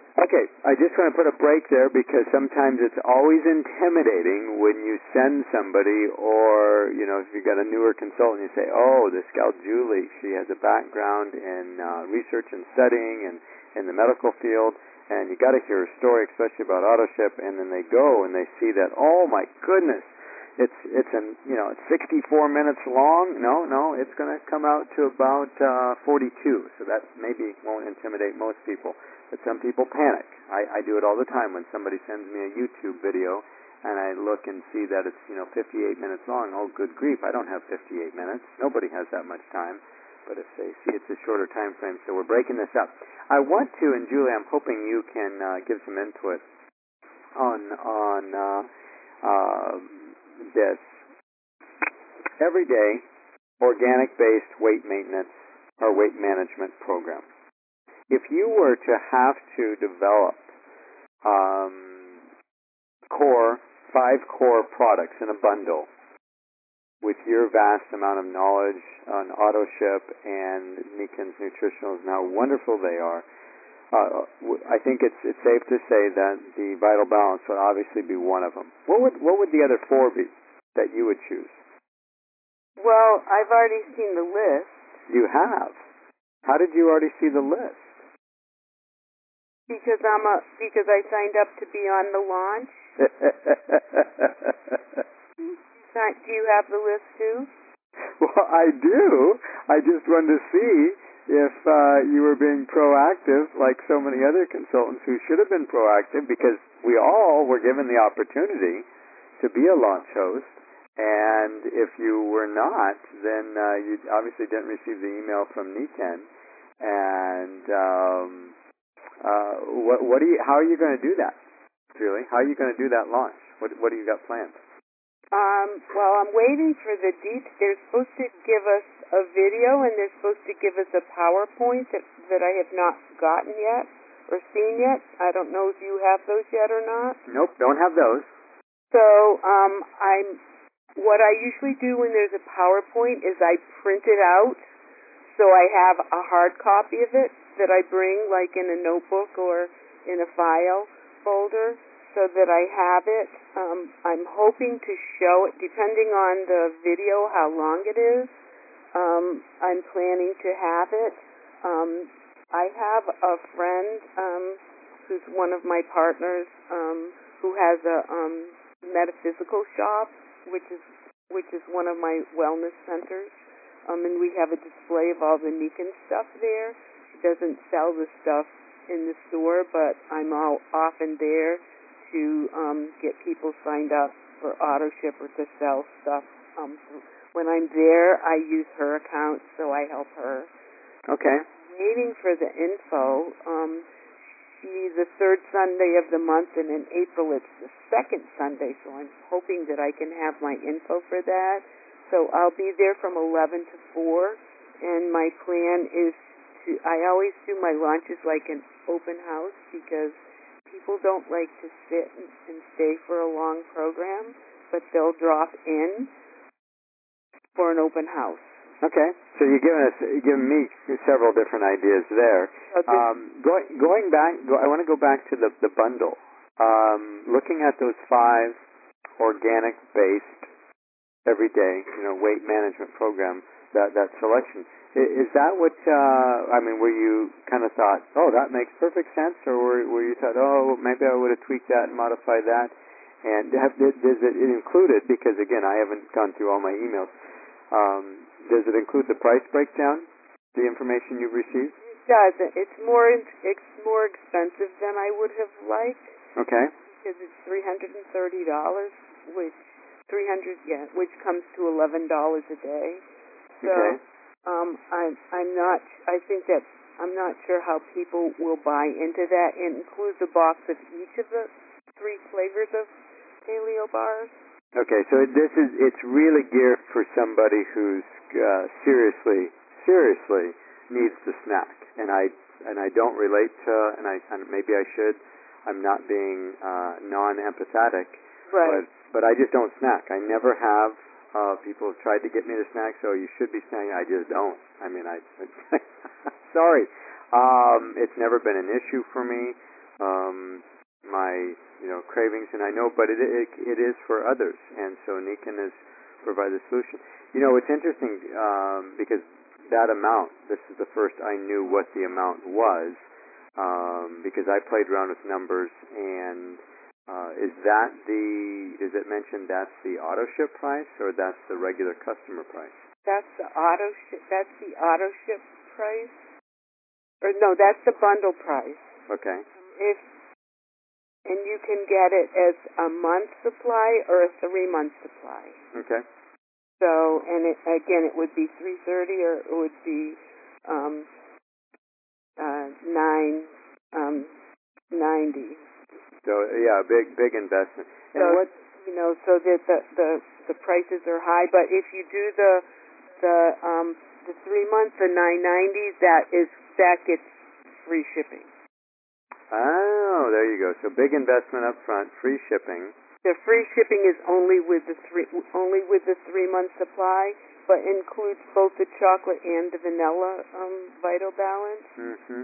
Okay, I just want to put a break there because sometimes it's always intimidating when you send somebody, or if you got a newer consultant, you say, "Oh, this gal Julie, she has a background in research and studying and in the medical field, and you got to hear her story, especially about AutoShip." And then they go and they see that, oh my goodness, it's 64 minutes long. No, it's going to come out to about 42. So that maybe won't intimidate most people. But some people panic. I do it all the time when somebody sends me a YouTube video and I look and see that it's 58 minutes long. Oh, good grief, I don't have 58 minutes. Nobody has that much time. But if they see it's a shorter time frame, so we're breaking this up. I want to, and Julie, I'm hoping you can give some input on this everyday organic-based weight maintenance or weight management program. If you were to have to develop five core products in a bundle with your vast amount of knowledge on AutoShip and Nikon's Nutritionals and how wonderful they are, I think it's safe to say that the Vital Balance would obviously be one of them. What would the other four be that you would choose? Well, I've already seen the list. You have? How did you already see the list? Because I signed up to be on the launch. Do you have the list too? Well, I do. I just wanted to see if you were being proactive like so many other consultants who should have been proactive, because we all were given the opportunity to be a launch host. And if you were not, then you obviously didn't receive the email from Niken. And how are you going to do that, Julie? How are you going to do that launch? What do you got planned? Well, I'm waiting for the details. They're supposed to give us a video, and they're supposed to give us a PowerPoint that I have not gotten yet or seen yet. I don't know if you have those yet or not. Nope, don't have those. So, what I usually do when there's a PowerPoint is I print it out, so I have a hard copy of it that I bring, like in a notebook or in a file folder, so that I have it. I'm hoping to show it, depending on the video, how long it is. I'm planning to have it. I have a friend who's one of my partners who has a metaphysical shop, which is one of my wellness centers. And we have a display of all the Nikon stuff there. She doesn't sell the stuff in the store, but I'm often there to get people signed up for AutoShip or to sell stuff. When I'm there, I use her account, so I help her. Okay. I'm waiting for the info. She's the third Sunday of the month, and in April it's the second Sunday, so I'm hoping that I can have my info for that. So I'll be there from 11 to 4, and my plan is I always do my launches like an open house, because people don't like to sit and stay for a long program, but they'll drop in for an open house. Okay, so you're giving me several different ideas there. Going back, I want to go back to the bundle. Looking at those 5 organic-based everyday, weight management program, that selection. Is that what, were you kind of thought, oh, that makes perfect sense, or were you thought, oh, maybe I would have tweaked that and modified that? And does it include it, because again, I haven't gone through all my emails, does it include the price breakdown, the information you've received? It doesn't. It's more expensive than I would have liked. Okay. Because it's $330, which comes to $11 a day. So, okay. I'm not sure how people will buy into that. It includes a box of each of the 3 flavors of paleo bars. Okay, so it's really geared for somebody who's seriously needs to snack, and I don't relate to, and maybe I should. I'm not being non-empathetic, right? But I just don't snack. I never have. People have tried to get me to snack, so you should be snacking. I just don't. Sorry. It's never been an issue for me. my cravings, and I know, but it is for others, and so Nikan has provided the solution. It's interesting because that amount, this is the first I knew what the amount was, because I played around with numbers, and is it mentioned that's the auto ship price, or that's the regular customer price? That's the auto ship price. Or no, that's the bundle price. Okay. And you can get it as a month supply or a 3-month supply. Okay. So, and it would be $330, or it would be $990. So yeah, big investment. And so, what so that the prices are high. But if you do the 3 months, the $990, that gets free shipping. Oh, there you go. So big investment up front, free shipping. The free shipping is only with the 3-month supply, but includes both the chocolate and the vanilla Vital Balance. Mm-hmm.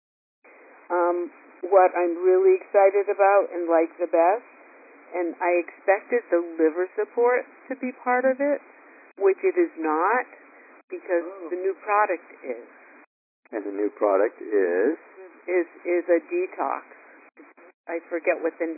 What I'm really excited about and like the best, and I expected the liver support to be part of it, which it is not, because the new product is. And the new product is a detox. I forget what the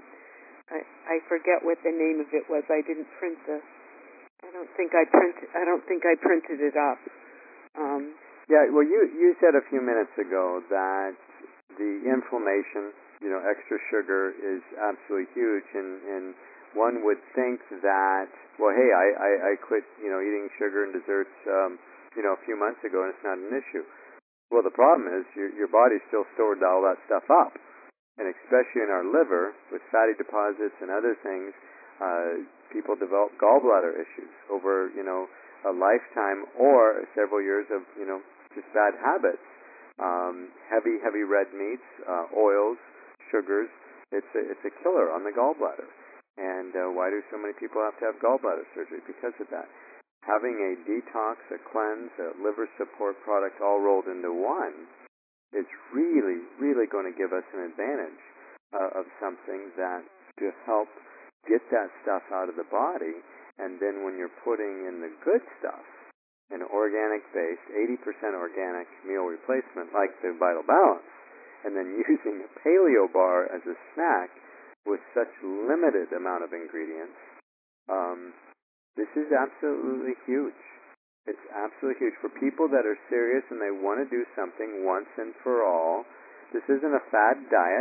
name of it was. I didn't print this. I don't think I printed it up. Yeah. Well, you said a few minutes ago that the inflammation, extra sugar is absolutely huge, and one would think that, well, hey, I quit, eating sugar and desserts, a few months ago, and it's not an issue. Well, the problem is your body still stored all that stuff up, and especially in our liver with fatty deposits and other things, people develop gallbladder issues over a lifetime or several years of just bad habits. Heavy red meats, oils, sugars. It's a killer on the gallbladder. And why do so many people have to have gallbladder surgery? Because of that. Having a detox, a cleanse, a liver support product all rolled into one is really, really going to give us an advantage of something that to help get that stuff out of the body. And then when you're putting in the good stuff, an organic-based, 80% organic meal replacement like the Vital Balance, and then using a paleo bar as a snack with such limited amount of ingredients, this is absolutely huge. It's absolutely huge. For people that are serious and they want to do something once and for all, this isn't a fad diet.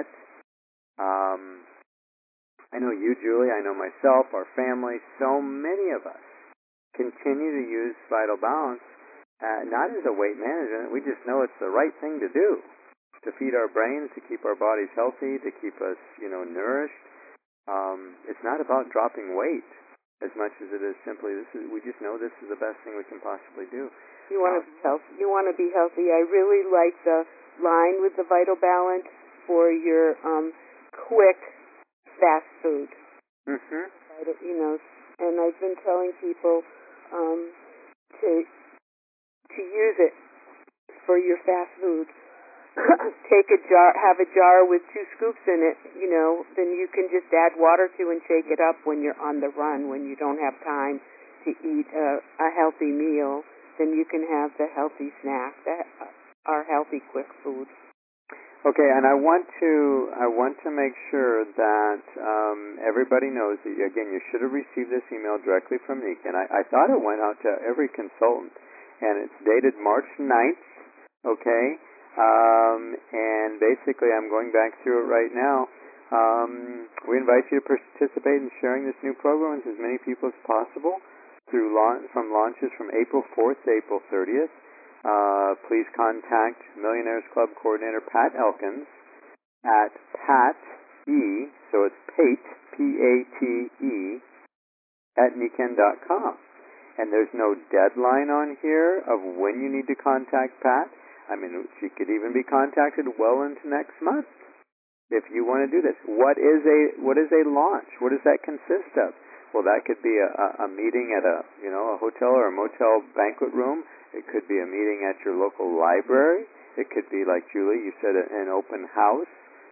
I know you, Julie, I know myself, our family, so many of us continue to use Vital Balance, not as a weight management. We just know it's the right thing to do, to feed our brains, to keep our bodies healthy, to keep us, nourished. It's not about dropping weight as much as it is simply we just know this is the best thing we can possibly do. You want to be healthy. You want to be healthy. I really like the line with the Vital Balance for your quick fast food. Mhm. And I've been telling people to use it for your fast food. Take a jar, have a jar with 2 scoops in it, then you can just add water to and shake it up when you're on the run, when you don't have time to eat a healthy meal. Then you can have the healthy snack, our healthy quick food. Okay, and I want to make sure that everybody knows that, again, you should have received this email directly from Nikan. I thought it went out to every consultant, and it's dated March 9th, okay? And basically, I'm going back through it right now. We invite you to participate in sharing this new program with as many people as possible from launches from April 4th to April 30th. Please contact Millionaires Club Coordinator Pat Elkins at Pat E, so it's Pate, P-A-T-E, at Nikan.com. And there's no deadline on here of when you need to contact Pat. I mean, she could even be contacted well into next month if you want to do this. What is a launch? What does that consist of? Well, that could be a meeting at a hotel or a motel banquet room. It could be a meeting at your local library. It could be, like Julie, you said, an open house.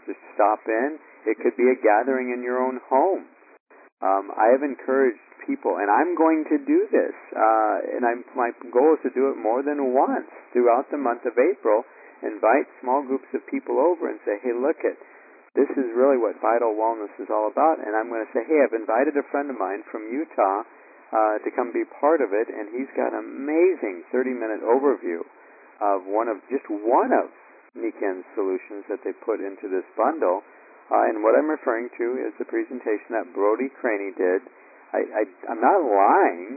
Just stop in. It could be a gathering in your own home. I have encouraged people, and I'm going to do this, my goal is to do it more than once throughout the month of April. Invite small groups of people over and say, hey, look it, this is really what Vital Wellness is all about. And I'm going to say, hey, I've invited a friend of mine from Utah to come be part of it, and he's got an amazing 30-minute overview of just one of Niken's solutions that they put into this bundle. And what I'm referring to is the presentation that Brody Craney did. I'm not lying.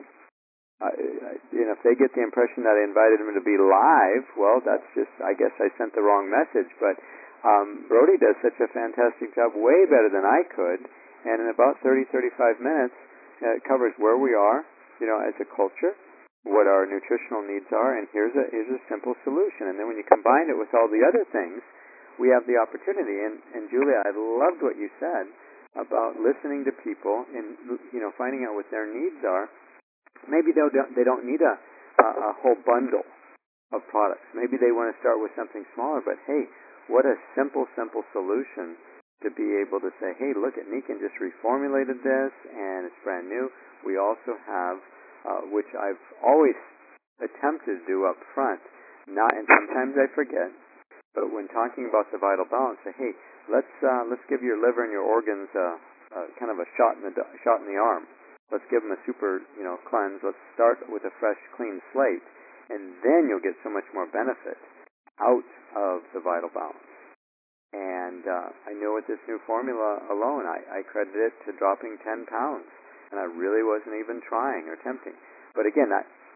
If they get the impression that I invited him to be live, well, that's just, I guess I sent the wrong message. But Brody does such a fantastic job, way better than I could. And in about 30-35 minutes, it covers where we are, as a culture, what our nutritional needs are, and here's a simple solution. And then when you combine it with all the other things, we have the opportunity. And Julia, I loved what you said about listening to people and finding out what their needs are. Maybe they don't need a whole bundle of products. Maybe they want to start with something smaller. But hey, what a simple solution to be able to say, hey, look at Niken just reformulated this and it's brand new. We also have, which I've always attempted to do up front, and sometimes I forget. But when talking about the Vital Balance, say, hey, let's give your liver and your organs kind of a shot in the arm. Let's give them a super cleanse. Let's start with a fresh, clean slate, and then you'll get so much more benefit out of the Vital Balance. And I know with this new formula alone, I credit it to dropping 10 pounds, and I really wasn't even trying or attempting. But again,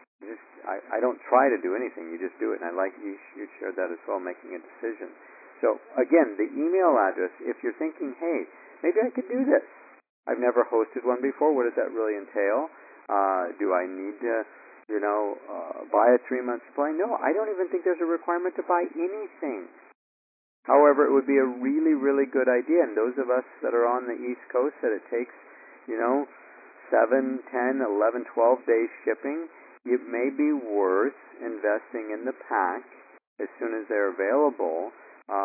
I don't try to do anything. You just do it, and I like you shared that as well, making a decision. So again, the email address, if you're thinking, hey, maybe I could do this. I've never hosted one before. What does that really entail? Do I need to, buy a 3-month supply? No, I don't even think there's a requirement to buy anything. However, it would be a really, really good idea. And those of us that are on the East Coast, that it takes, 7, 10, 11, 12 days shipping, it may be worth investing in the pack as soon as they're available,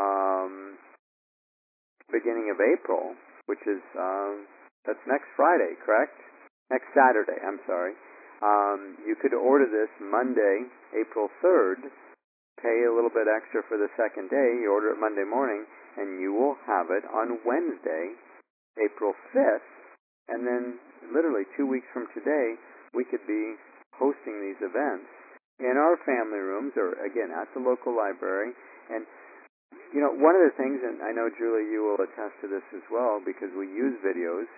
beginning of April, which is, that's next Friday, correct? Next Saturday, I'm sorry. You could order this Monday, April 3rd, pay a little bit extra for the second day, you order it Monday morning, and you will have it on Wednesday, April 5th, and then literally 2 weeks from today, we could be hosting these events in our family rooms, or again, at the local library. And, one of the things, and I know, Julie, you will attest to this as well, because we use videos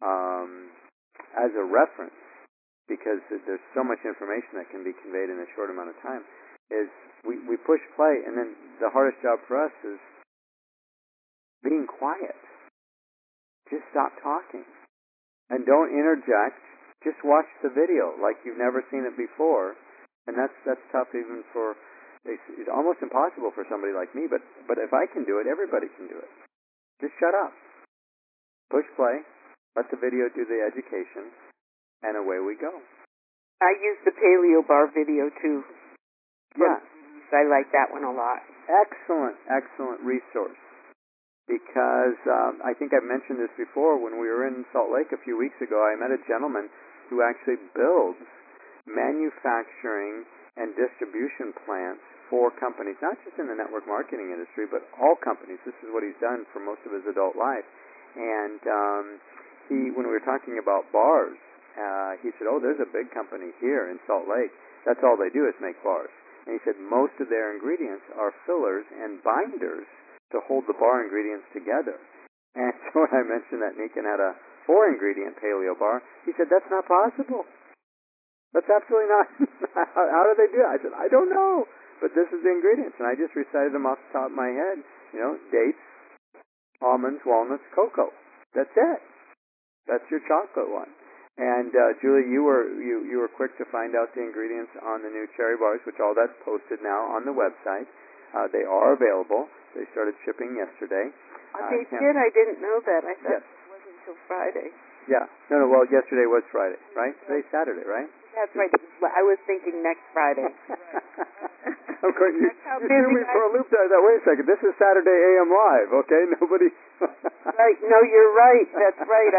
as a reference, because there's so much information that can be conveyed in a short amount of time, is we push play, and then the hardest job for us is being quiet. Just stop talking. And don't interject. Just watch the video like you've never seen it before. And that's tough even for, it's almost impossible for somebody like me, but if I can do it, everybody can do it. Just shut up. Push play. Let the video do the education. And away we go. I use the Paleo Bar video too. Yeah. I like that one a lot. Excellent resource. Because I think I've mentioned this before. When we were in Salt Lake a few weeks ago, I met a gentleman who actually builds manufacturing and distribution plants for companies, not just in the network marketing industry, but all companies. This is what he's done for most of his adult life. And when we were talking about bars, he said, oh, there's a big company here in Salt Lake. That's all they do is make bars. And he said most of their ingredients are fillers and binders to hold the bar ingredients together. And so when I mentioned that Niken had a 4-ingredient paleo bar, he said, that's not possible. That's absolutely not. How do they do it? I said, I don't know. But this is the ingredients. And I just recited them off the top of my head. Dates, almonds, walnuts, cocoa. That's it. That's your chocolate one. And Julie, you were quick to find out the ingredients on the new cherry bars, which all that's posted now on the website. They are available. They started shipping yesterday. They did? I didn't know that. I thought Yes. it wasn't until Friday. Yeah. No, well, yesterday was Friday, right? Today's Saturday, right? That's right. I was thinking next Friday. Of course, you That's how threw me busy for a loop there. I thought, wait a second, this is Saturday AM Live, okay? Nobody... Right, no, you're right. That's right.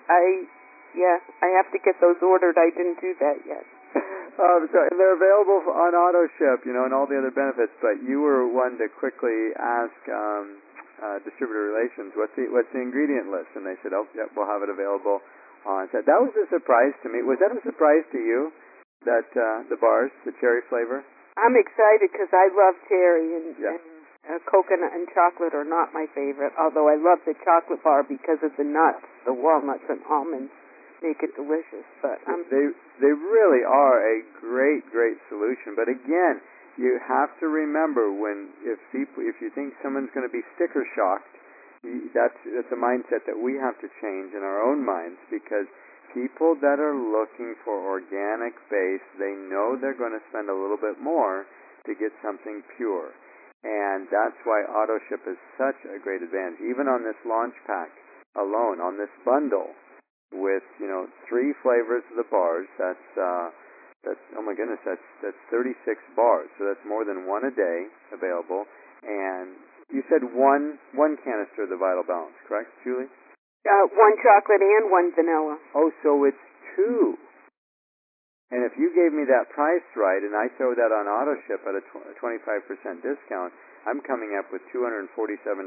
I have to get those ordered. I didn't do that yet. And they're available on auto ship, and all the other benefits. But you were one to quickly ask distributor relations, what's the ingredient list? And they said, oh, yep, we'll have it available on. So that was a surprise to me. Was that a surprise to you? That the bars, the cherry flavor? I'm excited because I love cherry and coconut and chocolate are not my favorite. Although I love the chocolate bar because of the nuts, the walnuts and almonds. Make it delicious, but they really are a great solution. But again, you have to remember if you think someone's going to be sticker shocked, that's a mindset that we have to change in our own minds, because people that are looking for organic base, they know they're going to spend a little bit more to get something pure, and that's why auto ship is such a great advantage. Even on this launch pack alone, on this bundle, with 3 flavors of the bars, that's oh my goodness, that's 36 bars, so that's more than one a day available. And you said one canister of the Vital Balance, correct, Julie? 1 chocolate and 1 vanilla. Oh, so it's 2. And if you gave me that price right, and I throw that on auto ship at a 25% discount, I'm coming up with $247.50.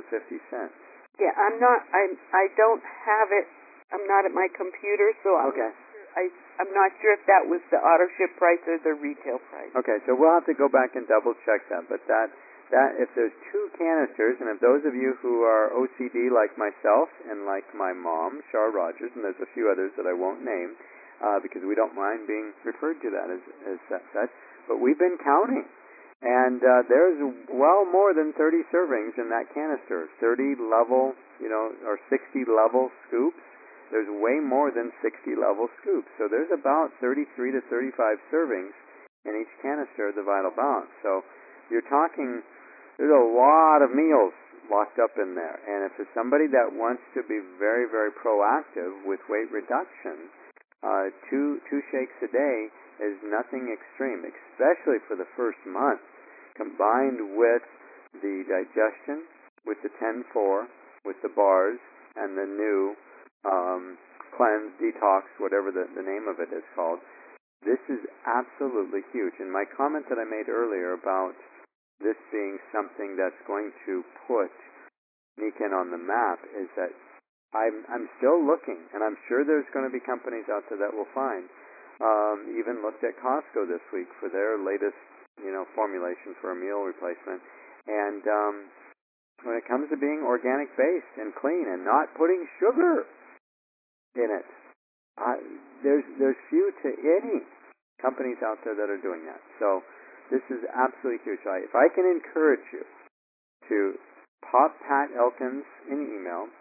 Yeah, I don't have it. I'm not at my computer, so I'm not sure if that was the auto ship price or the retail price. Okay, so we'll have to go back and double check that. But that if there's 2 canisters, and if those of you who are OCD like myself and like my mom, Char Rogers, and there's a few others that I won't name because we don't mind being referred to that as such, but we've been counting. And there's well more than 30 servings in that canister, 30 level, or 60 level scoops. There's way more than 60 level scoops. So there's about 33 to 35 servings in each canister of the Vital Balance. So you're talking, there's a lot of meals locked up in there. And if it's somebody that wants to be very, very proactive with weight reduction, two shakes a day is nothing extreme, especially for the first month, combined with the digestion, with the 10-4, with the bars, and the new cleanse, detox, whatever the name of it is called. This is absolutely huge. And my comment that I made earlier about this being something that's going to put Nikken on the map is that I'm still looking, and I'm sure there's going to be companies out there that will find. Even looked at Costco this week for their latest, formulation for a meal replacement. And when it comes to being organic based and clean and not putting sugar in it, there's few to any companies out there that are doing that. So this is absolutely huge. If I can encourage you to pop Pat Elkins an email,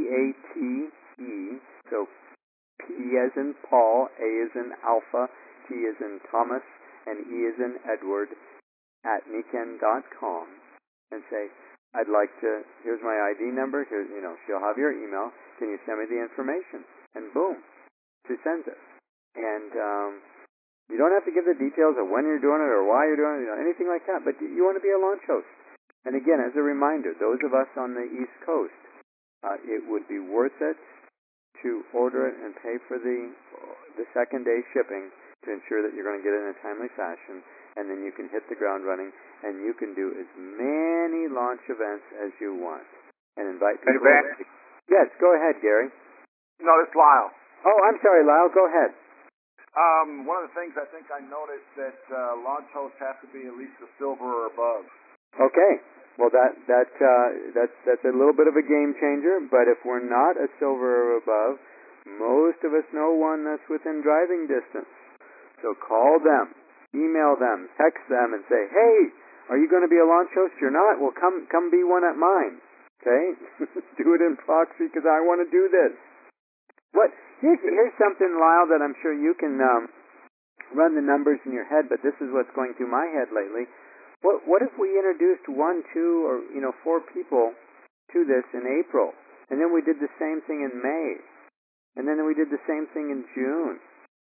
PATE, so P as in Paul, A as in Alpha, T as in Thomas, and E as in Edward, at Nikken.com, and say, I'd like to, here's my ID number, here, she'll have your email, can you send me the information? And boom, she sends it. And you don't have to give the details of when you're doing it or why you're doing it, anything like that, but you want to be a launch host. And again, as a reminder, those of us on the East Coast, it would be worth it to order it and pay for the second day shipping to ensure that you're going to get it in a timely fashion, and then you can hit the ground running, and you can do as many launch events as you want and invite people. Hey, Ben? Yes, go ahead, Gary. No, it's Lyle. Oh, I'm sorry, Lyle. Go ahead. One of the things I think I noticed that launch hosts have to be at least a silver or above. Okay. Well, that's a little bit of a game changer. But if we're not a silver or above, most of us know one that's within driving distance. So call them, email them, text them, and say, "Hey, are you going to be a launch host? You're not? Well, come be one at mine." Okay, do it in proxy because I want to do this. Here's something, Lyle, that I'm sure you can run the numbers in your head, but this is what's going through my head lately. What if we introduced 1, 2, or 4 people to this in April, and then we did the same thing in May, and then we did the same thing in June,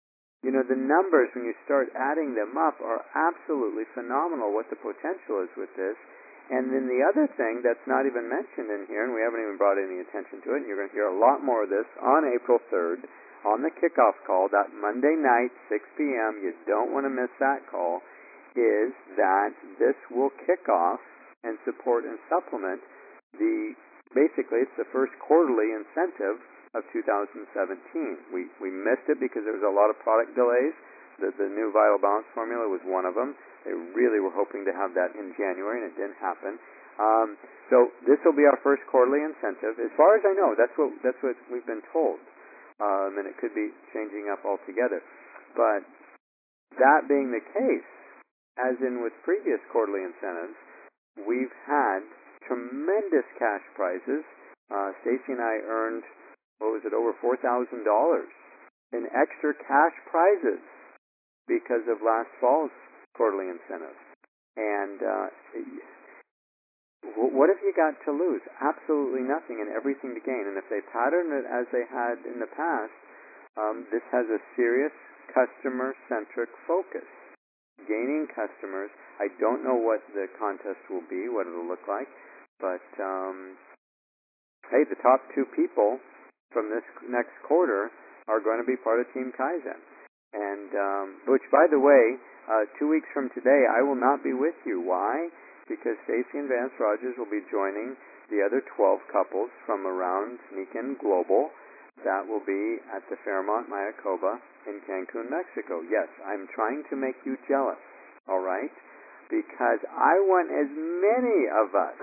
The numbers, when you start adding them up, are absolutely phenomenal what the potential is with this. And then the other thing that's not even mentioned in here, and we haven't even brought any attention to it, and you're going to hear a lot more of this on April 3rd on the kickoff call, that Monday night, 6 p.m., you don't want to miss that call, is that this will kick off and support and supplement basically it's the first quarterly incentive of 2017. We missed it because there was a lot of product delays. The new Vital Balance formula was one of them. They really were hoping to have that in January, and it didn't happen. So this will be our first quarterly incentive. As far as I know, that's what we've been told, and it could be changing up altogether. But that being the case, as in with previous quarterly incentives, we've had tremendous cash prizes. Stacy and I earned, over $4,000 in extra cash prizes because of last fall's quarterly incentive. And what have you got to lose? Absolutely nothing and everything to gain. And if they pattern it as they had in the past, this has a serious customer-centric focus. Gaining customers. I don't know what the contest will be, what it'll look like, but hey, the top two people from this next quarter are going to be part of Team Kaizen. And which, by the way, 2 weeks from today, I will not be with you. Why? Because Stacy and Vance Rogers will be joining the other 12 couples from around Nikken Global. That will be at the Fairmont Mayakoba in Cancun, Mexico. Yes, I'm trying to make you jealous, all right? Because I want as many of us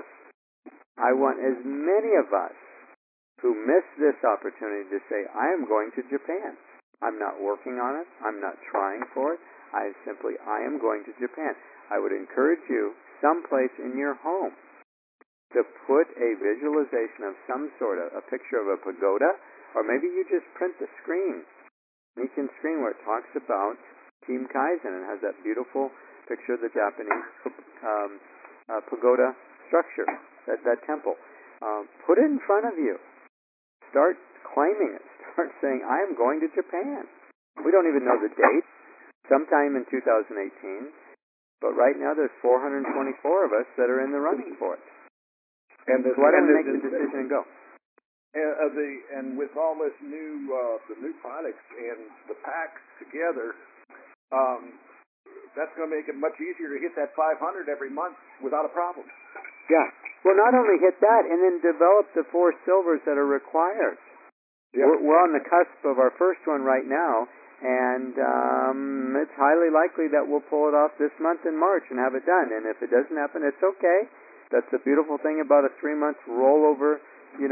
who miss this opportunity to say, I am going to Japan. I'm not working on it. I'm not trying for it. I am going to Japan. I would encourage you, someplace in your home, to put a visualization of some sort, a picture of a pagoda, or maybe you just print the screen, Nikken screen, where it talks about Team Kaizen and has that beautiful picture of the Japanese pagoda structure, that temple. Put it in front of you. Start claiming it. Start saying, I am going to Japan. We don't even know the date. Sometime in 2018. But right now there's 424 of us that are in the running for it. And so why don't we make the decision and go? And with all this the new products and the packs together, that's going to make it much easier to hit that 500 every month without a problem. Yeah. Well, not only hit that, and then develop the 4 silvers that are required. Yeah. We're on the cusp of our first one right now, and it's highly likely that we'll pull it off this month in March and have it done. And if it doesn't happen, it's okay. That's the beautiful thing about a 3-month rollover,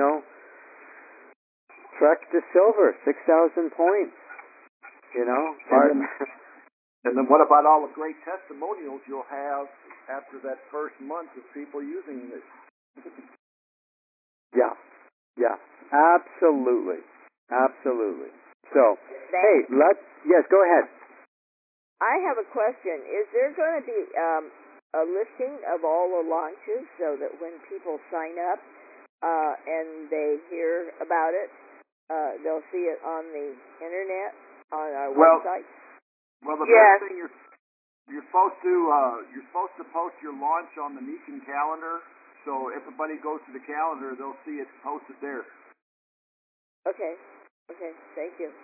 trek to silver, 6,000 points. And then what about all the great testimonials you'll have after that first month of people using this? Yeah, absolutely. So, yes, go ahead. I have a question. Is there going to be a listing of all the launches so that when people sign up and they hear about it, they'll see it on the internet, on our website? Well, the best thing you're supposed to post your launch on the Nikken calendar, so everybody goes to the calendar, they'll see it posted there. Okay, thank you.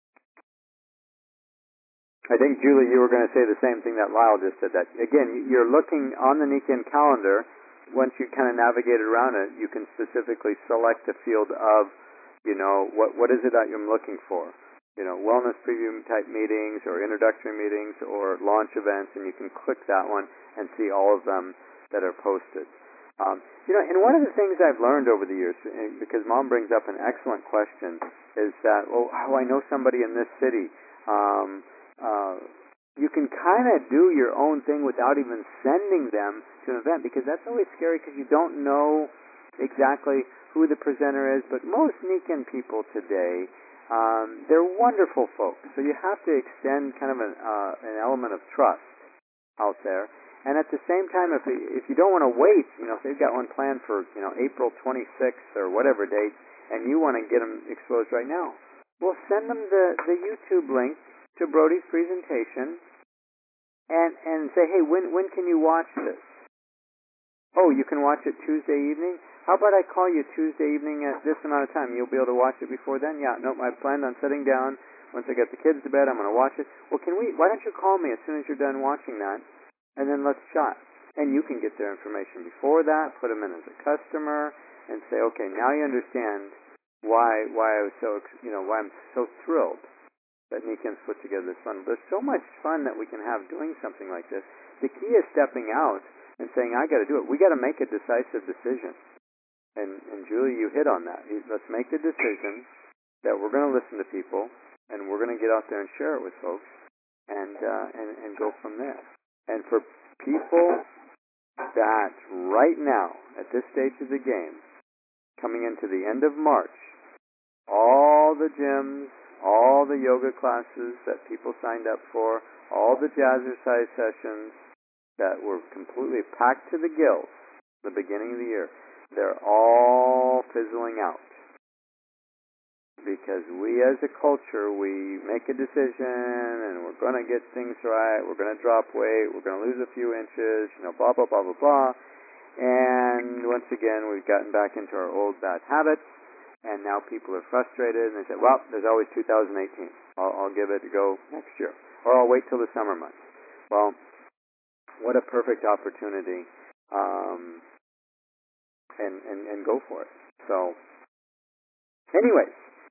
I think, Julie, you were going to say the same thing that Lyle just said. That again, you're looking on the Nikken calendar. Once you kind of navigate around it, you can specifically select a field of, what is it that you're looking for? Wellness preview type meetings or introductory meetings or launch events, and you can click that one and see all of them that are posted. And one of the things I've learned over the years, because Mom brings up an excellent question, is that, I know somebody in this city. You can kind of do your own thing without even sending them to an event, because that's always scary because you don't know exactly who the presenter is. But most Nikken people today, they're wonderful folks. So you have to extend kind of an element of trust out there. And at the same time, if you don't want to wait, if they've got one planned for, April 26th or whatever date, and you want to get them exposed right now, well, send them the YouTube link to Brody's presentation and say, hey, when can you watch this? Oh, you can watch it Tuesday evening? How about I call you Tuesday evening at this amount of time? You'll be able to watch it before then? Yeah, nope, I planned on sitting down. Once I get the kids to bed, I'm going to watch it. Well, why don't you call me as soon as you're done watching that, and then let's chat. And you can get their information before that, put them in as a customer, and say, okay, now you understand why I was so, why I'm so thrilled that Nikan's put together this fun. There's so much fun that we can have doing something like this. The key is stepping out and saying, I got to do it. We got to make a decisive decision. And Julie, you hit on that. Let's make the decision that we're going to listen to people, and we're going to get out there and share it with folks, and go from there. And for people that right now, at this stage of the game, coming into the end of March, all the gyms, all the yoga classes that people signed up for, all the jazzercise sessions that were completely packed to the gills at the beginning of the year, they're all fizzling out. Because we as a culture, we make a decision and we're going to get things right, we're going to drop weight, we're going to lose a few inches, blah, blah, blah, blah, blah. And once again, we've gotten back into our old bad habits, and now people are frustrated, and they say, well, there's always 2018. I'll give it a go next year. Or I'll wait till the summer months. Well, what a perfect opportunity, and go for it. So, anyways,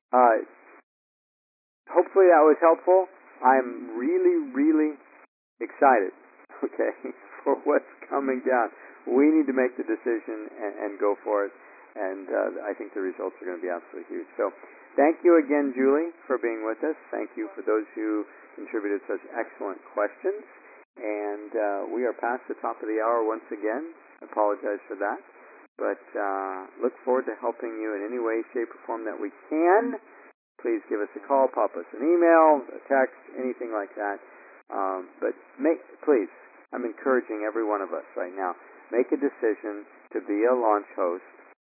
hopefully that was helpful. I'm really, really excited, okay, for what's coming down. We need to make the decision and go for it, and I think the results are going to be absolutely huge. So thank you again, Julie, for being with us. Thank you for those who contributed such excellent questions. And we are past the top of the hour once again. I apologize for that. But look forward to helping you in any way, shape, or form that we can. Please give us a call, pop us an email, a text, anything like that. But please, I'm encouraging every one of us right now, make a decision to be a launch host.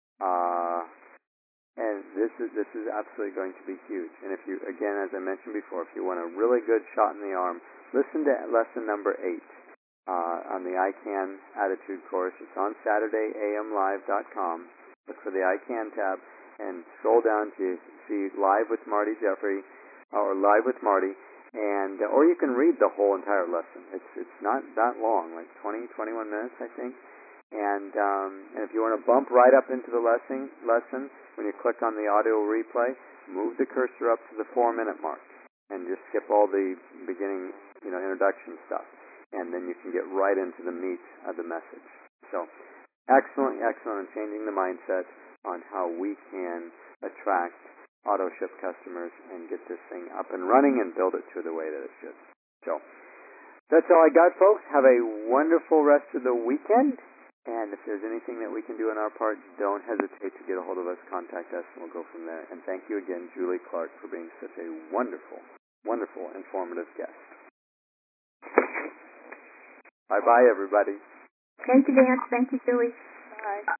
And this is absolutely going to be huge. And if you, again, as I mentioned before, if you want a really good shot in the arm, listen to lesson number 8 on the ICANN Attitude course. It's on SaturdayAMLive.com. Look for the ICANN tab and scroll down to see Live with Marty Jeffrey, or Live with Marty, and or you can read the whole entire lesson. It's not that long, like 20, 21 minutes, I think. And if you want to bump right up into the lesson, when you click on the audio replay, move the cursor up to the 4-minute mark, and just skip all the beginning, introduction stuff, and then you can get right into the meat of the message. So, excellent in changing the mindset on how we can attract auto ship customers and get this thing up and running and build it to the way that it should. So, that's all I got, folks. Have a wonderful rest of the weekend. And if there's anything that we can do on our part, don't hesitate to get a hold of us, contact us, and we'll go from there. And thank you again, Julie Clark, for being such a wonderful, wonderful, informative guest. Bye-bye, everybody. Thank you, Vance. Thank you, Julie. Bye.